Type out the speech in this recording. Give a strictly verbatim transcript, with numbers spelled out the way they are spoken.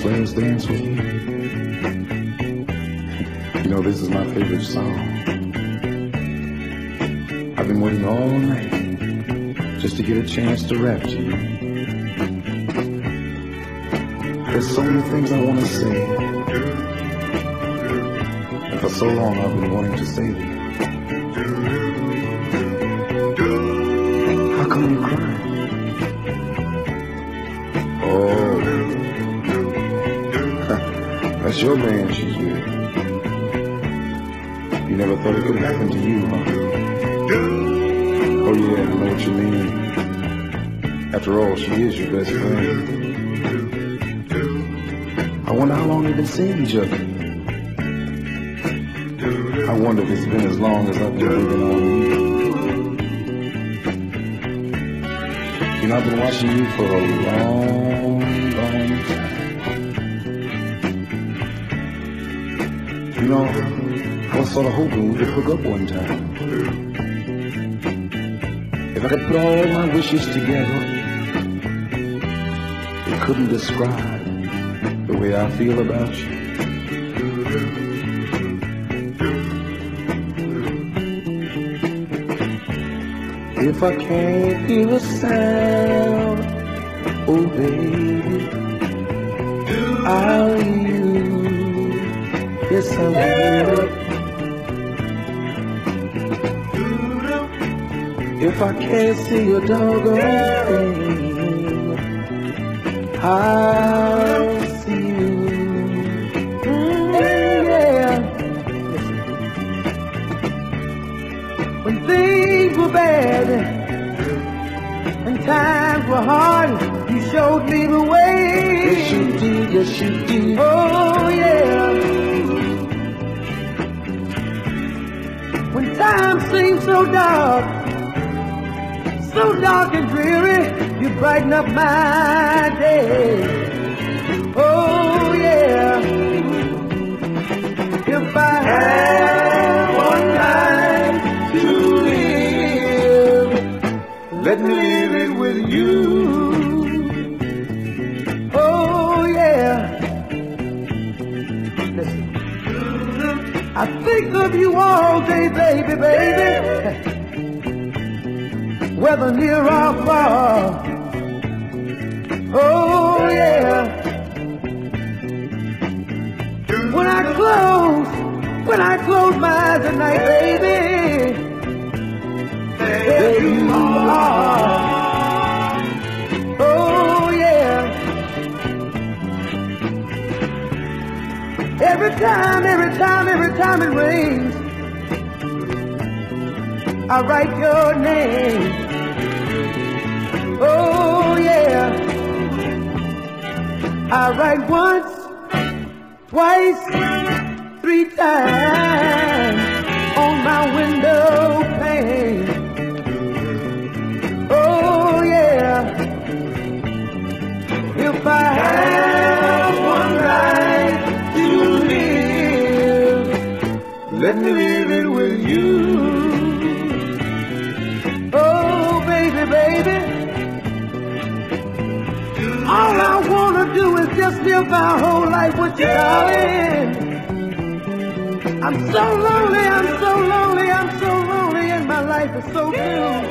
Let's Dance With You. You know, this is my favorite song. I've been waiting all night just to get a chance to rap to you. There's so many things I want to say, and for so long I've been wanting to say them. How come you crying? Oh, that's your man she's with. You never thought it could happen to you, huh? Oh yeah, I know what you mean. After all, she is your best friend. I wonder how long they've been seeing each other. I wonder if it's been as long as I've been waiting on you. You know, I've been watching you for a long, long time. You know, I was sort of hoping we could hook up one time. If I could put all my wishes together, it couldn't describe the way I feel about you. If I can't hear a sound, oh baby, I'll leave you. Yes, I will. If I can't see your doggone thing, I'll see you. Mm, yeah. When things were bad and times were hard, you showed me the way. Yes, you did. Yes, you did. Oh, yeah. When times seemed so dark, so dark and dreary, you brighten up my day. Oh yeah. If I had one night to live, let me live it with you. Oh yeah. Listen, I think of you all day, baby, baby. Whether near or far, oh yeah. When I close, when I close my eyes at night, baby, there you are. Oh yeah. Every time, every time, every time it rains, I write your name. Oh yeah, I write once, twice, three times on my window pane. Oh yeah, if I have one night to live, let me live it with you. Oh baby, baby, all I wanna do is just live my whole life with you, darling. I'm so lonely, I'm so lonely, I'm so lonely, and my life is so blue.